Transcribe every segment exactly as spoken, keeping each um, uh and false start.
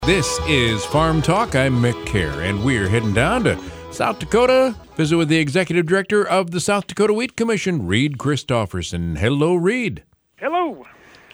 This is Farm Talk. I'm Mick Kerr, and we're heading down to South Dakota, visit with the Executive Director of the South Dakota Wheat Commission, Reed Christofferson. Hello, Reed. Hello.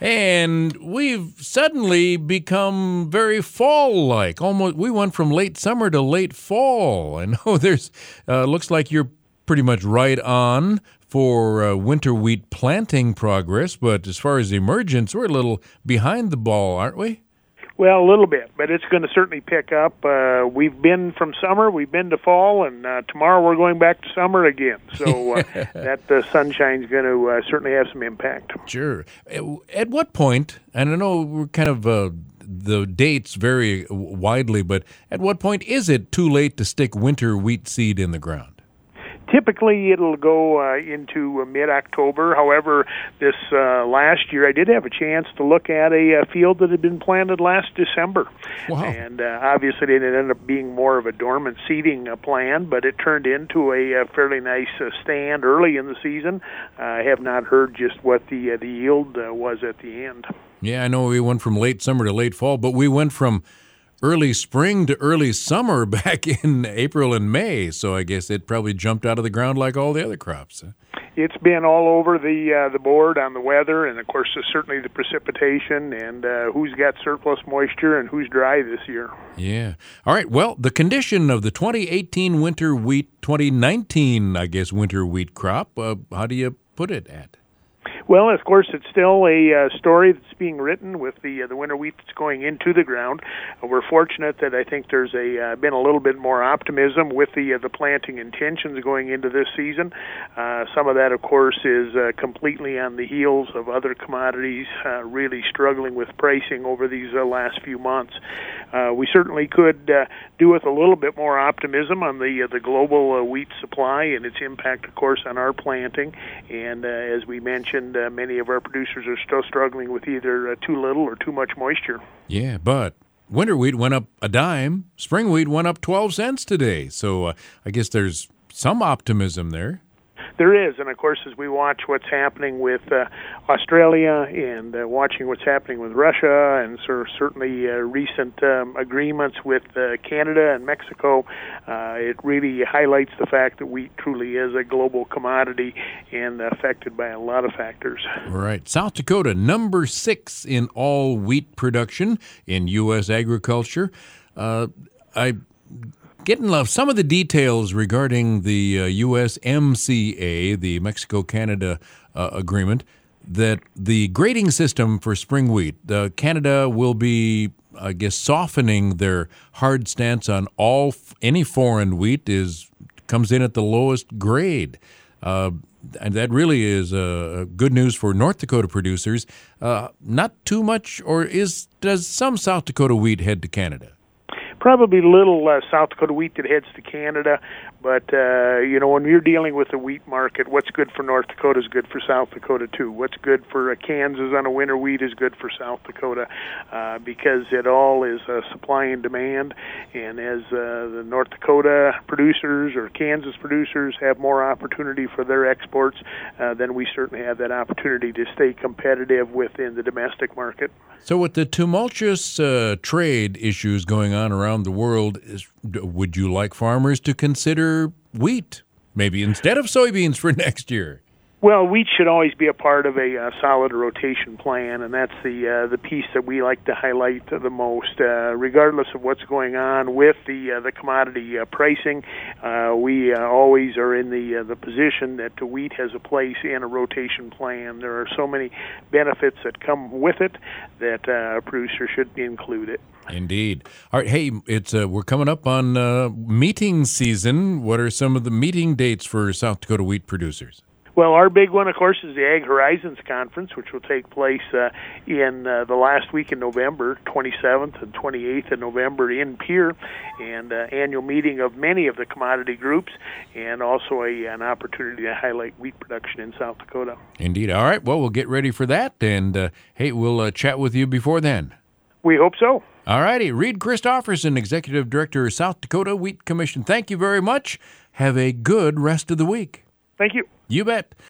And we've suddenly become very fall-like. Almost, we went from late summer to late fall. And oh, there's uh, looks like you're pretty much right on for uh, winter wheat planting progress. But as far as emergence, we're a little behind the ball, aren't we? Well, a little bit, but it's going to certainly pick up. Uh, we've been from summer, we've been to fall, and uh, tomorrow we're going back to summer again. So uh, that uh, sunshine's going to uh, certainly have some impact. Sure. At what point, and I know we're kind of uh, the dates vary widely, but at what point is it too late to stick winter wheat seed in the ground? Typically, it'll go uh, into uh, mid-October. However, this uh, last year, I did have a chance to look at a, uh field that had been planted last December. Wow. And uh, obviously, it ended up being more of a dormant seeding uh, plan, but it turned into a, uh fairly nice uh, stand early in the season. Uh, I have not heard just what the, uh, the yield uh, was at the end. Yeah, I know we went from late summer to late fall, but we went from early spring to early summer back in April and May, so I guess it probably jumped out of the ground like all the other crops. It's been all over the uh, the board on the weather, and of course uh, certainly the precipitation, and uh, who's got surplus moisture and who's dry this year. Yeah. All right, well, the condition of the twenty eighteen winter wheat, twenty nineteen, I guess, winter wheat crop, uh, how do you put it at? Well, of course, it's still a uh, story that's being written with the uh, the winter wheat that's going into the ground. Uh, we're fortunate that I think there's a uh, been a little bit more optimism with the uh, the planting intentions going into this season. Uh, some of that, of course, is uh, completely on the heels of other commodities uh, really struggling with pricing over these uh, last few months. Uh, we certainly could uh, do with a little bit more optimism on the uh, the global uh, wheat supply and its impact, of course, on our planting. And uh, as we mentioned, Uh, many of our producers are still struggling with either uh, too little or too much moisture. Yeah, but winter wheat went up a dime. Spring wheat went up twelve cents today. So uh, I guess there's some optimism there. There is, and of course, as we watch what's happening with uh, Australia and uh, watching what's happening with Russia and sort of certainly uh, recent um, agreements with uh, Canada and Mexico, uh, it really highlights the fact that wheat truly is a global commodity and affected by a lot of factors. Right. South Dakota, number six in all wheat production in U S agriculture. Uh, I... Getting love some of the details regarding the uh, U S M C A, the Mexico-Canada uh, agreement, that the grading system for spring wheat, uh, Canada will be, I guess, softening their hard stance on all any foreign wheat is comes in at the lowest grade. Uh, and that really is uh, good news for North Dakota producers. Uh, not too much, or is does some South Dakota wheat head to Canada? Probably little uh, South Dakota wheat that heads to Canada, but, uh, you know, when you're dealing with the wheat market, what's good for North Dakota is good for South Dakota, too. What's good for uh, Kansas on a winter wheat is good for South Dakota uh, because it all is uh, supply and demand, and as uh, the North Dakota producers or Kansas producers have more opportunity for their exports, uh, then we certainly have that opportunity to stay competitive within the domestic market. So with the tumultuous uh, trade issues going on around the world, is, would you like farmers to consider wheat, maybe instead of soybeans for next year? Well, wheat should always be a part of a uh, solid rotation plan, and that's the uh, the piece that we like to highlight the most. Uh, regardless of what's going on with the uh, the commodity uh, pricing, uh, we uh, always are in the uh, the position that the wheat has a place in a rotation plan. There are so many benefits that come with it that uh, a producer should include it. Indeed. All right, hey, it's uh, we're coming up on uh, meeting season. What are some of the meeting dates for South Dakota wheat producers? Well, our big one, of course, is the Ag Horizons Conference, which will take place uh, in uh, the last week in November, twenty-seventh and twenty-eighth of November in Pierre, and uh, annual meeting of many of the commodity groups, and also a, an opportunity to highlight wheat production in South Dakota. Indeed. All right, well, we'll get ready for that, and uh, hey, we'll uh, chat with you before then. We hope so. All righty. Reed Christofferson, Executive Director, South Dakota Wheat Commission. Thank you very much. Have a good rest of the week. Thank you. You bet.